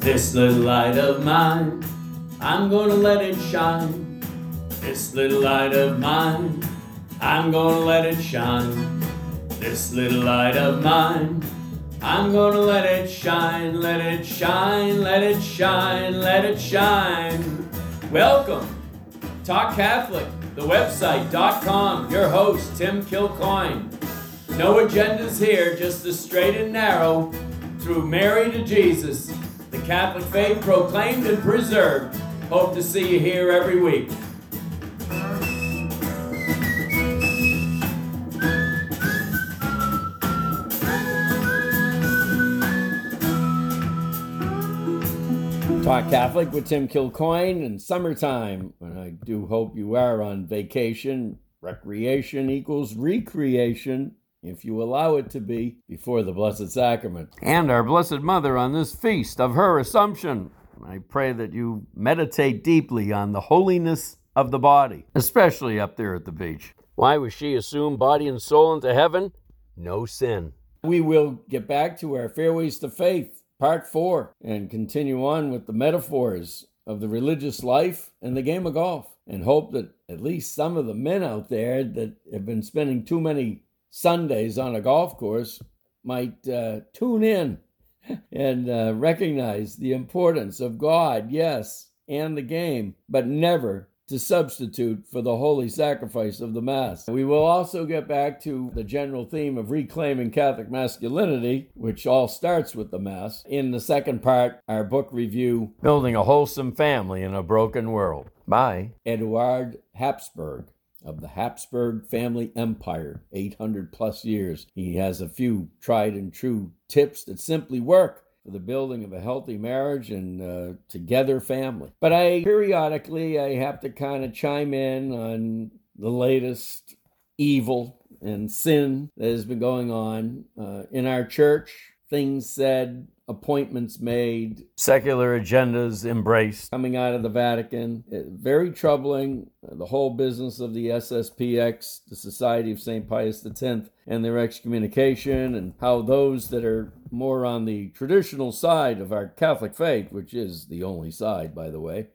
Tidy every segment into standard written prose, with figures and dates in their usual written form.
This little light of mine, I'm gonna let it shine. This little light of mine, I'm gonna let it shine. This little light of mine, I'm gonna let it shine, let it shine, let it shine, let it shine. Welcome, Talk Catholic, the website.com, your host, Tim Kilcoyne. No agendas here, just the straight and narrow, through Mary to Jesus, the Catholic faith proclaimed and preserved. Hope to see you here every week. Talk Catholic with Tim Kilcoyne in summertime. And I do hope you are on vacation. Recreation equals recreation, if you allow it to be, before the Blessed Sacrament. And our Blessed Mother on this feast of her Assumption. I pray that you meditate deeply on the holiness of the body, especially up there at the beach. Why was she assumed body and soul into heaven? No sin. We will get back to our Fairways to Faith, Part 4, and continue on with the metaphors of the religious life and the game of golf, and hope that at least some of the men out there that have been spending too many Sundays on a golf course might tune in and recognize the importance of God, yes, and the game, but never to substitute for the holy sacrifice of the Mass. We will also get back to the general theme of reclaiming Catholic masculinity, which all starts with the Mass. In the second part, our book review, Building a Wholesome Family in a Broken World, by Eduard Habsburg of the Habsburg family empire, 800 plus years. He has a few tried and true tips that simply work for the building of a healthy marriage and together family. But periodically I have to kind of chime in on the latest evil and sin that has been going on in our church. Things said, appointments made, secular agendas embraced, coming out of the Vatican. Very troubling, the whole business of the SSPX, the Society of St. Pius X, and their excommunication, and how those that are more on the traditional side of our Catholic faith, which is the only side, by the way,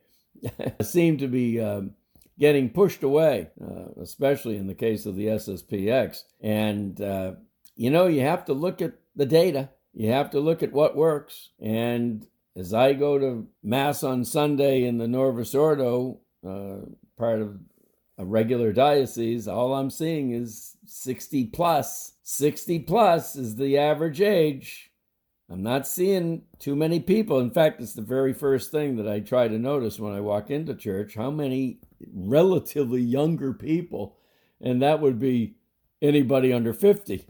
seem to be getting pushed away, especially in the case of the SSPX. And, you have to look at the data. You have to look at what works. And as I go to Mass on Sunday in the Novus Ordo, part of a regular diocese, all I'm seeing is 60 plus. 60 plus is the average age. I'm not seeing too many people. In fact, it's the very first thing that I try to notice when I walk into church, how many relatively younger people, and that would be anybody under 50,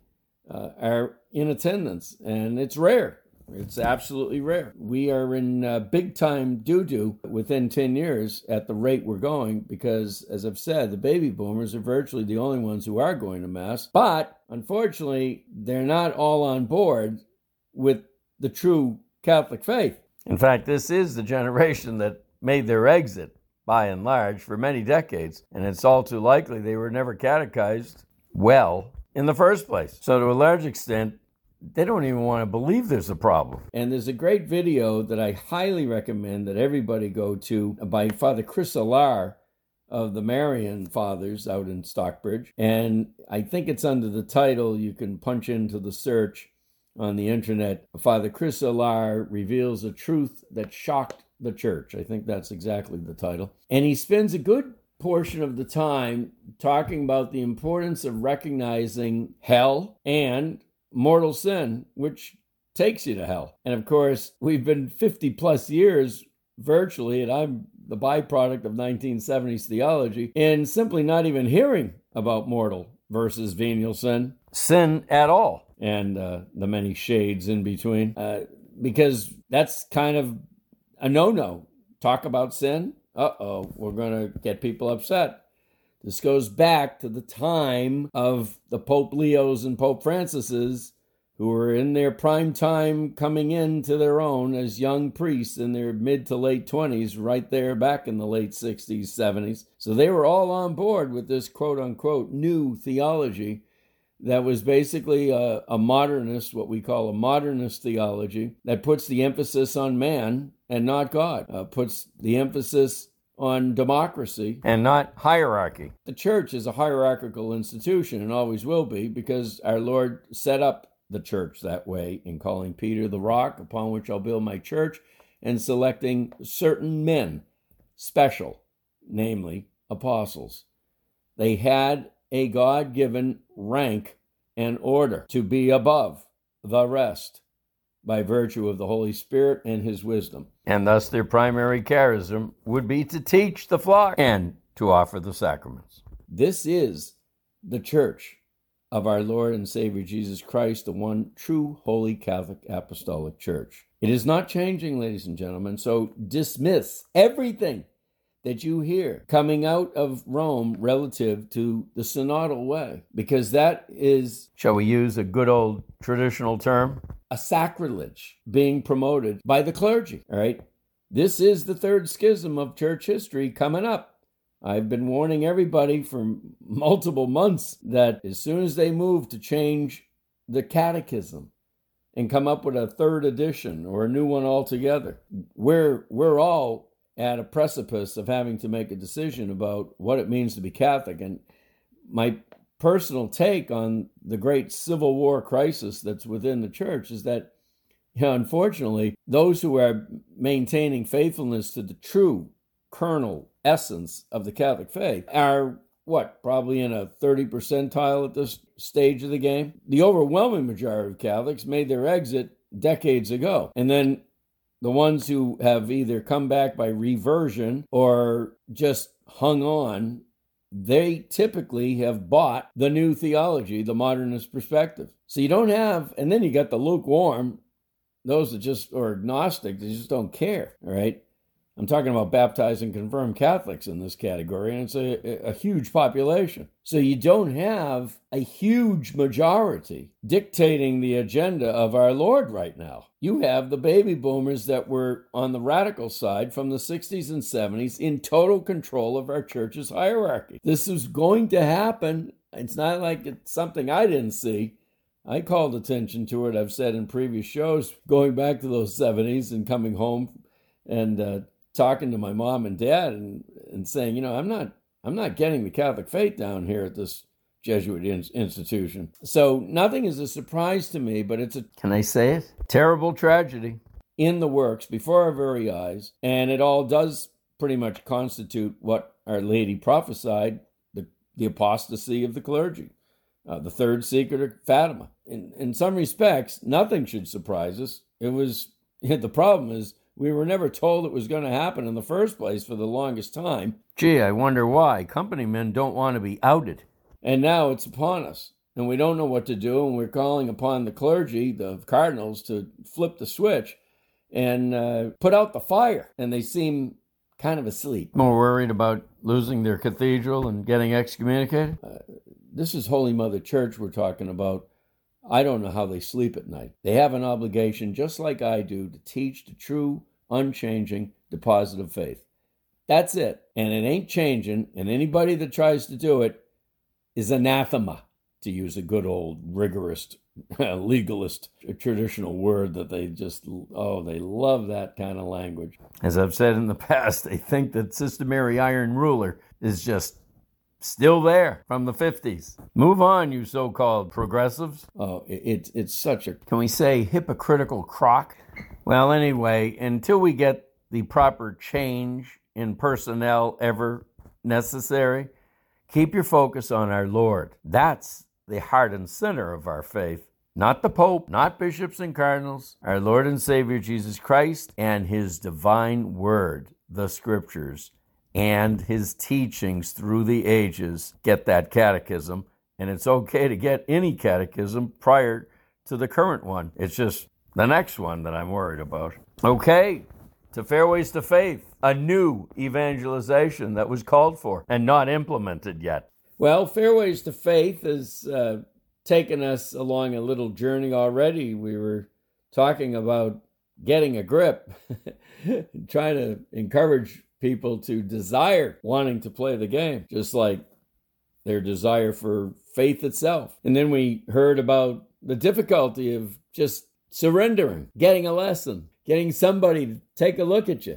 are in attendance. And it's rare. It's absolutely rare. We are in big time doo-doo within 10 years at the rate we're going because, as I've said, the baby boomers are virtually the only ones who are going to Mass. But, unfortunately, they're not all on board with the true Catholic faith. In fact, this is the generation that made their exit, by and large, for many decades. And it's all too likely they were never catechized well in the first place. So to a large extent, they don't even want to believe there's a problem. And there's a great video that I highly recommend that everybody go to by Father Chris Alar of the Marian Fathers out in Stockbridge. And I think it's under the title, you can punch into the search on the internet, Father Chris Alar reveals a truth that shocked the church. I think that's exactly the title. And he spends a good portion of the time talking about the importance of recognizing hell and mortal sin, which takes you to hell. And of course, we've been 50 plus years virtually, and I'm the byproduct of 1970s theology, and simply not even hearing about mortal versus venial sin at all, and the many shades in between, because that's kind of a no-no. Talk about sin? We're going to get people upset. This goes back to the time of the Pope Leos and Pope Francises, who were in their prime time coming into their own as young priests in their mid to late 20s, right there back in the late 60s, 70s. So they were all on board with this quote-unquote new theology that was basically a modernist, what we call a modernist theology, that puts the emphasis on man and not God, puts the emphasis on democracy and not hierarchy. The church is a hierarchical institution and always will be, because our Lord set up the church that way in calling Peter the rock upon which I'll build my church, and selecting certain men, special, namely apostles. They had a God-given rank and order to be above the rest by virtue of the Holy Spirit and his wisdom. And thus their primary charism would be to teach the flock and to offer the sacraments. This is the church of our Lord and Savior Jesus Christ, the one true Holy Catholic Apostolic Church. It is not changing, ladies and gentlemen, so dismiss everything that you hear coming out of Rome relative to the synodal way, because that is, shall we use a good old traditional term, a sacrilege being promoted by the clergy, all right? This is the third schism of church history coming up. I've been warning everybody for multiple months that as soon as they move to change the catechism and come up with a third edition or a new one altogether, we're all at a precipice of having to make a decision about what it means to be Catholic. And my personal take on the great Civil War crisis that's within the church is that, unfortunately, those who are maintaining faithfulness to the true kernel essence of the Catholic faith are, probably in a 30 percentile at this stage of the game. The overwhelming majority of Catholics made their exit decades ago. And then the ones who have either come back by reversion or just hung on, they typically have bought the new theology, the modernist perspective. So you don't have, and then you got the lukewarm, those that just are agnostic, they just don't care, all right? I'm talking about baptized and confirmed Catholics in this category, and it's a huge population. So you don't have a huge majority dictating the agenda of our Lord right now. You have the baby boomers that were on the radical side from the 60s and 70s in total control of our church's hierarchy. This is going to happen. It's not like it's something I didn't see. I called attention to it, I've said in previous shows, going back to those 70s and coming home and talking to my mom and dad and saying, I'm not getting the Catholic faith down here at this Jesuit institution. So nothing is a surprise to me, but it's can I say it? Terrible tragedy in the works before our very eyes. And it all does pretty much constitute what Our Lady prophesied, the apostasy of the clergy, the third secret of Fatima. In some respects, nothing should surprise us. The problem is, we were never told it was going to happen in the first place for the longest time. Gee, I wonder why. Company men don't want to be outed. And now it's upon us, and we don't know what to do, and we're calling upon the clergy, the cardinals, to flip the switch and put out the fire. And they seem kind of asleep. More worried about losing their cathedral and getting excommunicated? This is Holy Mother Church we're talking about. I don't know how they sleep at night. They have an obligation, just like I do, to teach the true, unchanging deposit of faith. That's it. And it ain't changing, and anybody that tries to do it is anathema, to use a good old rigorist, legalist, traditional word that they love that kind of language. As I've said in the past, they think that Sister Mary Iron Ruler is just still there from the 50s. Move on, you so-called progressives. Oh, it's such a, can we say, hypocritical crock? Well, anyway, until we get the proper change in personnel ever necessary, keep your focus on our Lord. That's the heart and center of our faith. Not the Pope, not bishops and cardinals, our Lord and Savior Jesus Christ and his divine word, the scriptures, and his teachings through the ages. Get that catechism, and it's okay to get any catechism prior to the current one. It's just the next one that I'm worried about. Okay, to Fairways to Faith, a new evangelization that was called for and not implemented yet. Well, Fairways to Faith has taken us along a little journey already. We were talking about getting a grip, trying to encourage people to desire wanting to play the game, just like their desire for faith itself. And then we heard about the difficulty of just surrendering, getting a lesson, getting somebody to take a look at you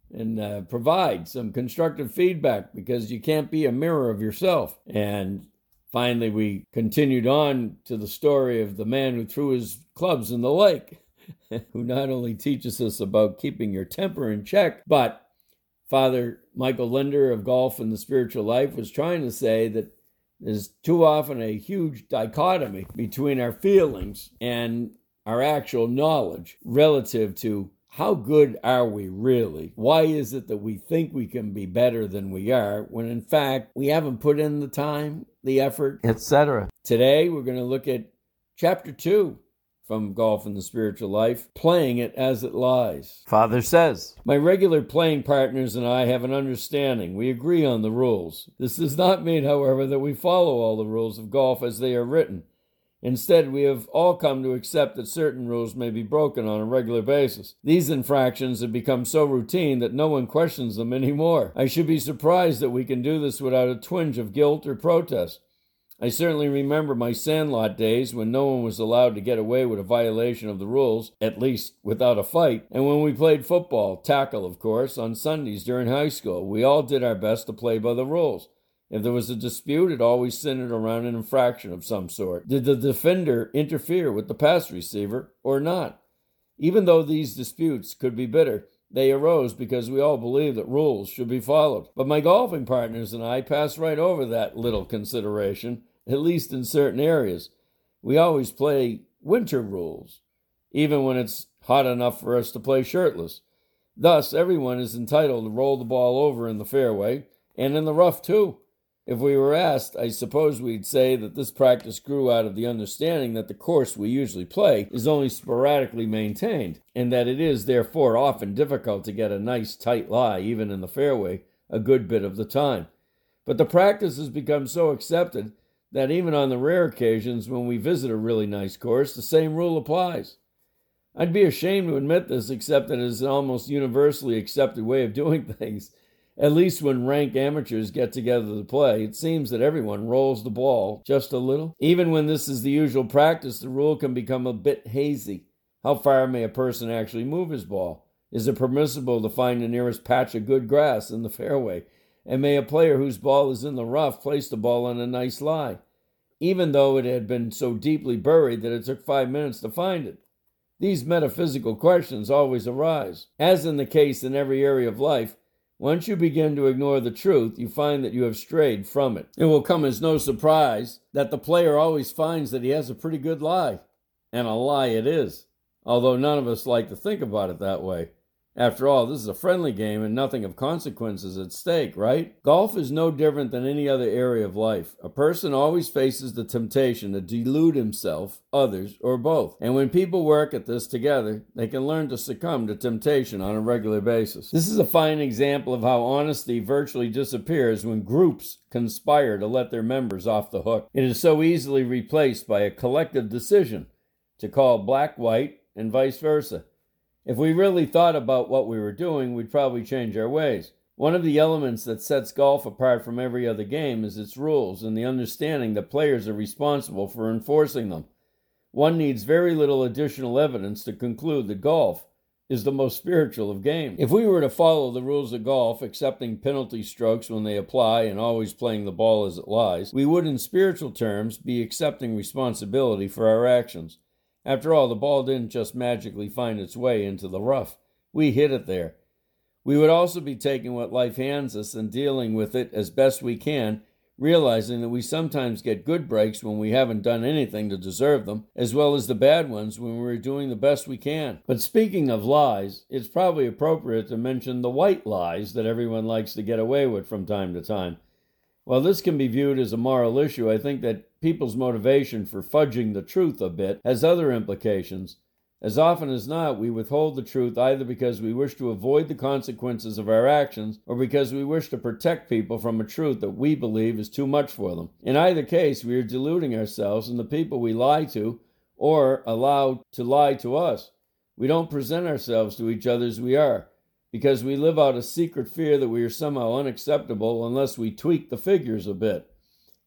and provide some constructive feedback, because you can't be a mirror of yourself. And finally, we continued on to the story of the man who threw his clubs in the lake, who not only teaches us about keeping your temper in check, but Father Michael Linder of Golf and the Spiritual Life was trying to say that there's too often a huge dichotomy between our feelings and our actual knowledge relative to how good are we really? Why is it that we think we can be better than we are when in fact we haven't put in the time, the effort, etc.? Today we're going to look at chapter 2 from Golf and the Spiritual Life, Playing It As It Lies. Father says, my regular playing partners and I have an understanding. We agree on the rules. This does not mean, however, that we follow all the rules of golf as they are written. Instead, we have all come to accept that certain rules may be broken on a regular basis. These infractions have become so routine that no one questions them anymore. I should be surprised that we can do this without a twinge of guilt or protest. I certainly remember my sandlot days when no one was allowed to get away with a violation of the rules, at least without a fight, and when we played football, tackle of course, on Sundays during high school. We all did our best to play by the rules. If there was a dispute, it always centered around an infraction of some sort. Did the defender interfere with the pass receiver or not? Even though these disputes could be bitter, they arose because we all believed that rules should be followed. But my golfing partners and I passed right over that little consideration, at least in certain areas. We always play winter rules, even when it's hot enough for us to play shirtless. Thus, everyone is entitled to roll the ball over in the fairway, and in the rough too. If we were asked, I suppose we'd say that this practice grew out of the understanding that the course we usually play is only sporadically maintained, and that it is, therefore, often difficult to get a nice tight lie, even in the fairway, a good bit of the time. But the practice has become so accepted that even on the rare occasions when we visit a really nice course, the same rule applies. I'd be ashamed to admit this, except that it is an almost universally accepted way of doing things. At least when rank amateurs get together to play, it seems that everyone rolls the ball just a little. Even when this is the usual practice, the rule can become a bit hazy. How far may a person actually move his ball? Is it permissible to find the nearest patch of good grass in the fairway? And may a player whose ball is in the rough place the ball on a nice lie, even though it had been so deeply buried that it took 5 minutes to find it? These metaphysical questions always arise. As in the case in every area of life, once you begin to ignore the truth, you find that you have strayed from it. It will come as no surprise that the player always finds that he has a pretty good lie. And a lie it is, although none of us like to think about it that way. After all, this is a friendly game and nothing of consequences at stake, right? Golf is no different than any other area of life. A person always faces the temptation to delude himself, others, or both. And when people work at this together, they can learn to succumb to temptation on a regular basis. This is a fine example of how honesty virtually disappears when groups conspire to let their members off the hook. It is so easily replaced by a collective decision to call black white and vice versa. If we really thought about what we were doing, we'd probably change our ways. One of the elements that sets golf apart from every other game is its rules and the understanding that players are responsible for enforcing them. One needs very little additional evidence to conclude that golf is the most spiritual of games. If we were to follow the rules of golf, accepting penalty strokes when they apply and always playing the ball as it lies, we would, in spiritual terms, be accepting responsibility for our actions. After all, the ball didn't just magically find its way into the rough. We hit it there. We would also be taking what life hands us and dealing with it as best we can, realizing that we sometimes get good breaks when we haven't done anything to deserve them, as well as the bad ones when we're doing the best we can. But speaking of lies, it's probably appropriate to mention the white lies that everyone likes to get away with from time to time. While this can be viewed as a moral issue, I think that people's motivation for fudging the truth a bit has other implications. As often as not, we withhold the truth either because we wish to avoid the consequences of our actions or because we wish to protect people from a truth that we believe is too much for them. In either case, we are deluding ourselves and the people we lie to or allow to lie to us. We don't present ourselves to each other as we are, because we live out a secret fear that we are somehow unacceptable unless we tweak the figures a bit.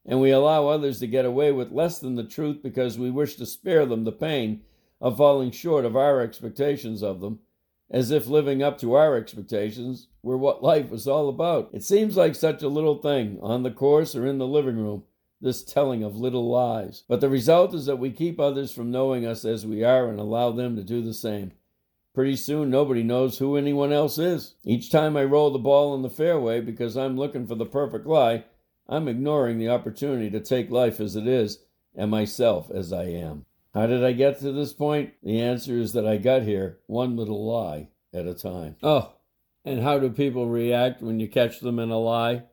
and we allow others to get away with less than the truth because we wish to spare them the pain of falling short of our expectations of them, as if living up to our expectations were what life was all about. It seems like such a little thing, on the course or in the living room, this telling of little lies. But the result is that we keep others from knowing us as we are and allow them to do the same. Pretty soon, nobody knows who anyone else is. Each time I roll the ball in the fairway because I'm looking for the perfect lie, I'm ignoring the opportunity to take life as it is and myself as I am. How did I get to this point? The answer is that I got here one little lie at a time. Oh, and how do people react when you catch them in a lie?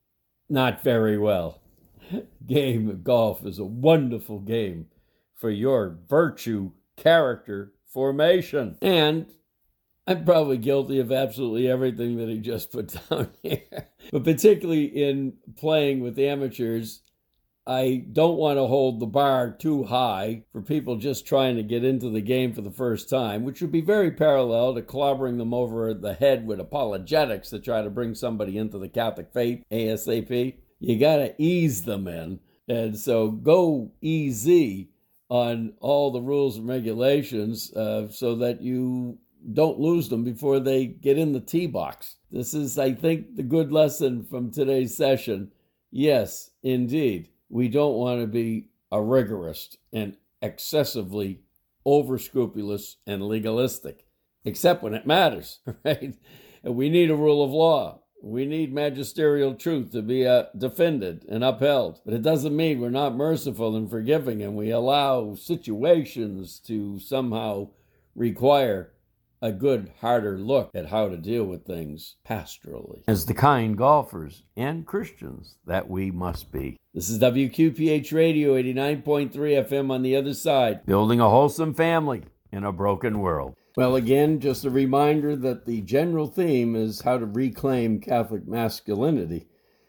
Not very well. Game of golf is a wonderful game for your virtue character formation. And I'm probably guilty of absolutely everything that he just put down here. But particularly in playing with amateurs, I don't want to hold the bar too high for people just trying to get into the game for the first time, which would be very parallel to clobbering them over the head with apologetics to try to bring somebody into the Catholic faith ASAP. You got to ease them in. And so go easy on all the rules and regulations so that you don't lose them before they get in the tee box. This is, I think, the good lesson from today's session. Yes, indeed. We don't want to be a rigorist and excessively over-scrupulous and legalistic, except when it matters, right? And we need a rule of law. We need magisterial truth to be defended and upheld. But it doesn't mean we're not merciful and forgiving, and we allow situations to somehow require a good, harder look at how to deal with things pastorally, as the kind golfers and Christians that we must be. This is WQPH Radio 89.3 FM on the other side, building a wholesome family in a broken world. Well, again, just a reminder that the general theme is how to reclaim Catholic masculinity.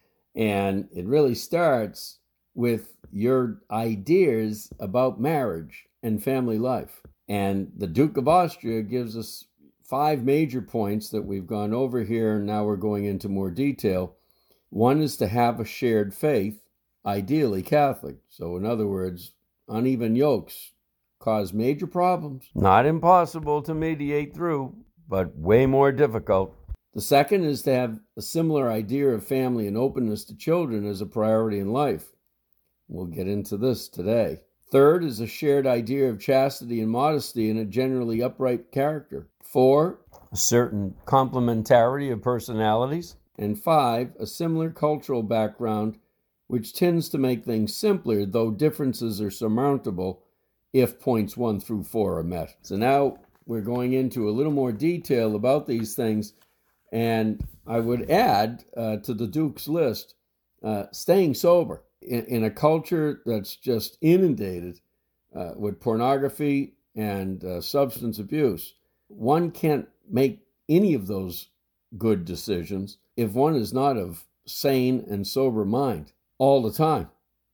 And it really starts with your ideas about marriage and family life. And the Duke of Austria gives us 5 major points that we've gone over here, and now we're going into more detail. One is to have a shared faith, ideally Catholic. So in other words, uneven yokes cause major problems. Not impossible to mediate through, but way more difficult. The second is to have a similar idea of family and openness to children as a priority in life. We'll get into this today. Third is a shared idea of chastity and modesty and a generally upright character. 4, a certain complementarity of personalities. And 5, a similar cultural background, which tends to make things simpler, though differences are surmountable if points 1 through 4 are met. So now we're going into a little more detail about these things, and I would add to the Duke's list, staying sober. In a culture that's just inundated with pornography and substance abuse, one can't make any of those good decisions if one is not of sane and sober mind all the time.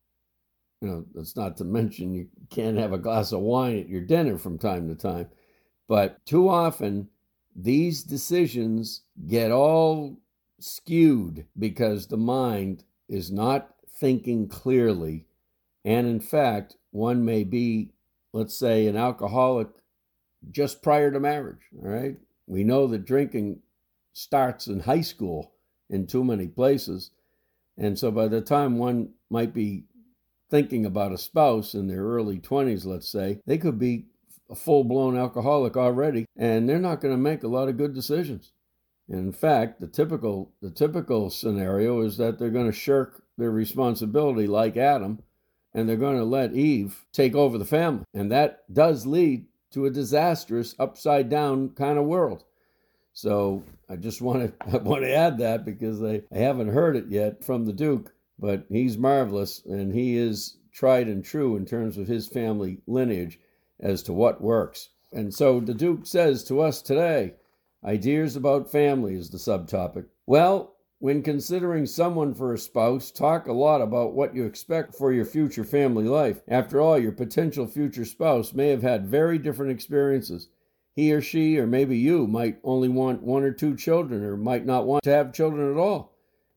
You know, that's not to mention you can't have a glass of wine at your dinner from time to time. But too often, these decisions get all skewed because the mind is not thinking clearly. And in fact, one may be, let's say, an alcoholic just prior to marriage, all right? We know that drinking starts in high school in too many places. And so by the time one might be thinking about a spouse in their early 20s, let's say, they could be a full-blown alcoholic already, and they're not going to make a lot of good decisions. In fact, the typical scenario is that they're going to shirk their responsibility like Adam, and they're going to let Eve take over the family. And that does lead to a disastrous, upside-down kind of world. So I just want to add that because I haven't heard it yet from the Duke, but he's marvelous, and he is tried and true in terms of his family lineage as to what works. And so the Duke says to us today, ideas about family is the subtopic. Well, when considering someone for a spouse, talk a lot about what you expect for your future family life. After all, your potential future spouse may have had very different experiences. He or she, or maybe you, might only want 1 or 2 children, or might not want to have children at all.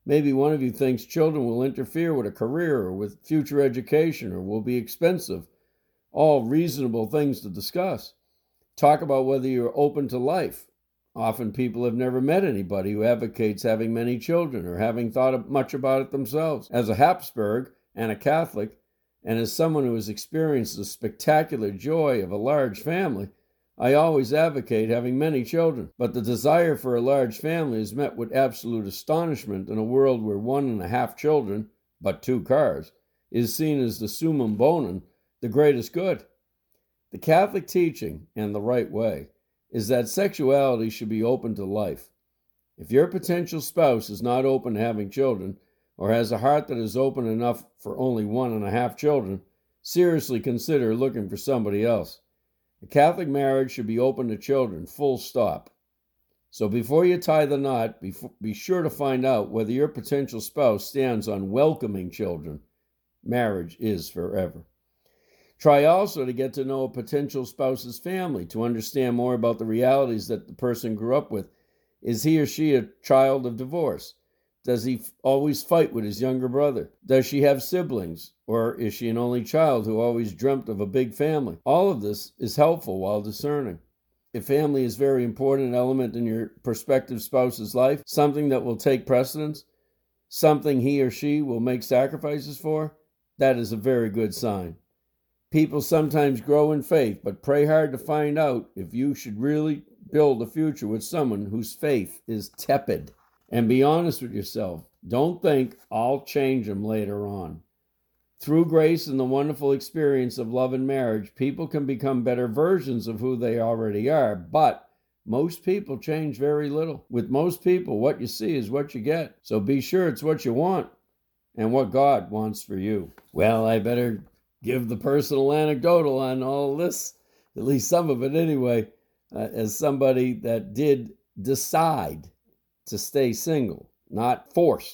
Maybe one of you thinks children will interfere with a career or with future education or will be expensive. All reasonable things to discuss. Talk about whether you're open to life. Often people have never met anybody who advocates having many children or having thought much about it themselves. As a Habsburg and a Catholic, and as someone who has experienced the spectacular joy of a large family, I always advocate having many children. But the desire for a large family is met with absolute astonishment in a world where 1.5 children, but 2 cars, is seen as the summum bonum, the greatest good. The Catholic teaching, and the right way, is that sexuality should be open to life. If your potential spouse is not open to having children, or has a heart that is open enough for only 1.5 children, seriously consider looking for somebody else. A Catholic marriage should be open to children, full stop. So before you tie the knot, be sure to find out whether your potential spouse stands on welcoming children. Marriage is forever. Try also to get to know a potential spouse's family, to understand more about the realities that the person grew up with. Is he or she a child of divorce? Does he always fight with his younger brother? Does she have siblings? Or is she an only child who always dreamt of a big family? All of this is helpful while discerning. If family is a very important element in your prospective spouse's life, something that will take precedence, something he or she will make sacrifices for, that is a very good sign. People sometimes grow in faith, but pray hard to find out if you should really build a future with someone whose faith is tepid. And be honest with yourself. Don't think I'll change them later on. Through grace and the wonderful experience of love and marriage, people can become better versions of who they already are, but most people change very little. With most people, what you see is what you get. So be sure it's what you want and what God wants for you. Well, I better give the personal anecdotal on all this, at least some of it anyway, as somebody that did decide to stay single, not forced.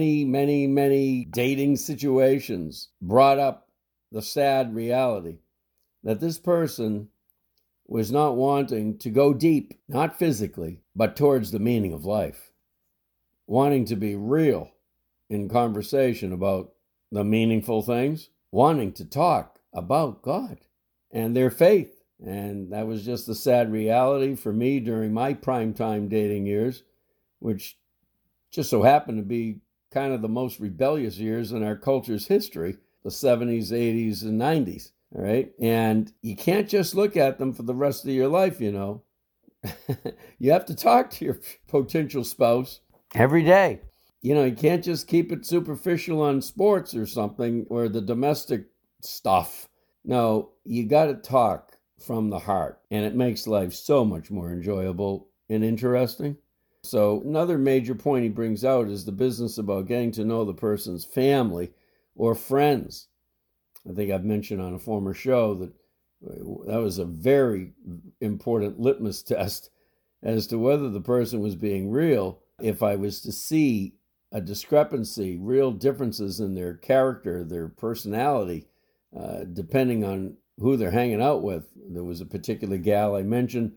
Many dating situations brought up the sad reality that this person was not wanting to go deep, not physically, but towards the meaning of life. Wanting to be real in conversation about the meaningful things, wanting to talk about God and their faith. And that was just the sad reality for me during my primetime dating years, which just so happened to be kind of the most rebellious years in our culture's history, the 70s, 80s, and 90s, all right? And you can't just look at them for the rest of your life, you know. You have to talk to your potential spouse every day. You know, you can't just keep it superficial on sports or something, or the domestic stuff. No, you got to talk from the heart, and it makes life so much more enjoyable and interesting. So another major point he brings out is the business about getting to know the person's family or friends. I think I've mentioned on a former show that was a very important litmus test as to whether the person was being real. If I was to see a discrepancy, real differences in their character, their personality, depending on who they're hanging out with. There was a particular gal I mentioned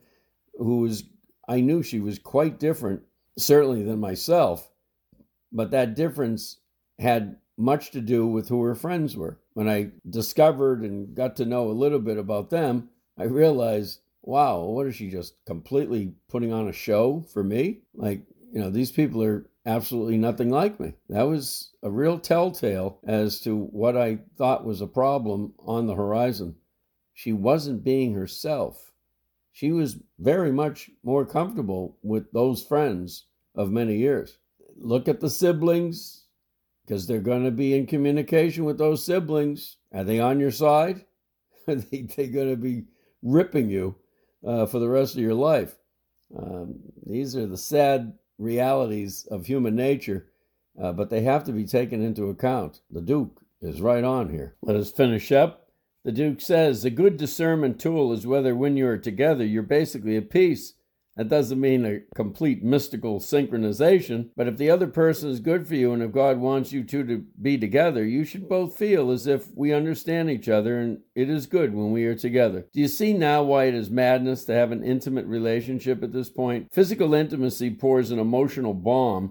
I knew she was quite different, certainly than myself, but that difference had much to do with who her friends were. When I discovered and got to know a little bit about them, I realized, wow, what is she just completely putting on a show for me? Like, you know, these people are absolutely nothing like me. That was a real telltale as to what I thought was a problem on the horizon. She wasn't being herself. She was very much more comfortable with those friends of many years. Look at the siblings, because they're going to be in communication with those siblings. Are they on your side? Are they going to be ripping you for the rest of your life? These are the sad realities of human nature, but they have to be taken into account. The Duke is right on here. Let us finish up. The Duke says, a good discernment tool is whether when you're together, you're basically at peace. That doesn't mean a complete mystical synchronization, but if the other person is good for you and if God wants you two to be together, you should both feel as if we understand each other and it is good when we are together. Do you see now why it is madness to have an intimate relationship at this point? Physical intimacy pours an emotional bomb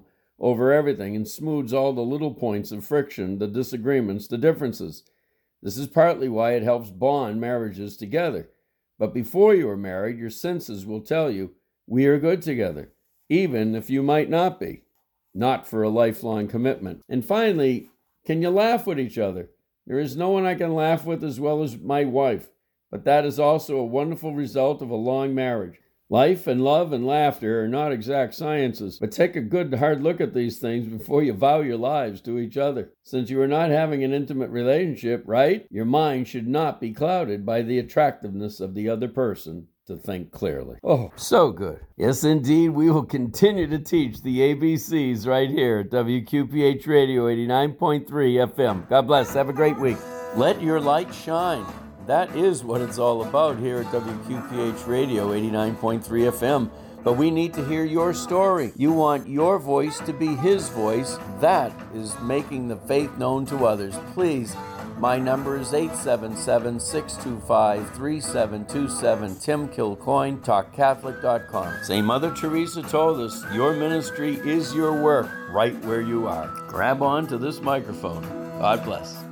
over everything and smooths all the little points of friction, the disagreements, the differences. This is partly why it helps bond marriages together. But before you are married, your senses will tell you, we are good together, even if you might not be, not for a lifelong commitment. And finally, can you laugh with each other? There is no one I can laugh with as well as my wife, but that is also a wonderful result of a long marriage. Life and love and laughter are not exact sciences, but take a good hard look at these things before you vow your lives to each other. Since you are not having an intimate relationship, right? Your mind should not be clouded by the attractiveness of the other person to think clearly. Oh, so good. Yes, indeed, we will continue to teach the ABCs right here at WQPH Radio 89.3 FM. God bless. Have a great week. Let your light shine. That is what it's all about here at WQPH Radio 89.3 FM. But we need to hear your story. You want your voice to be his voice. That is making the faith known to others. Please, my number is 877-625-3727. Tim Kilcoyne, TalkCatholic.com. St. Mother Teresa told us, your ministry is your work right where you are. Grab on to this microphone. God bless.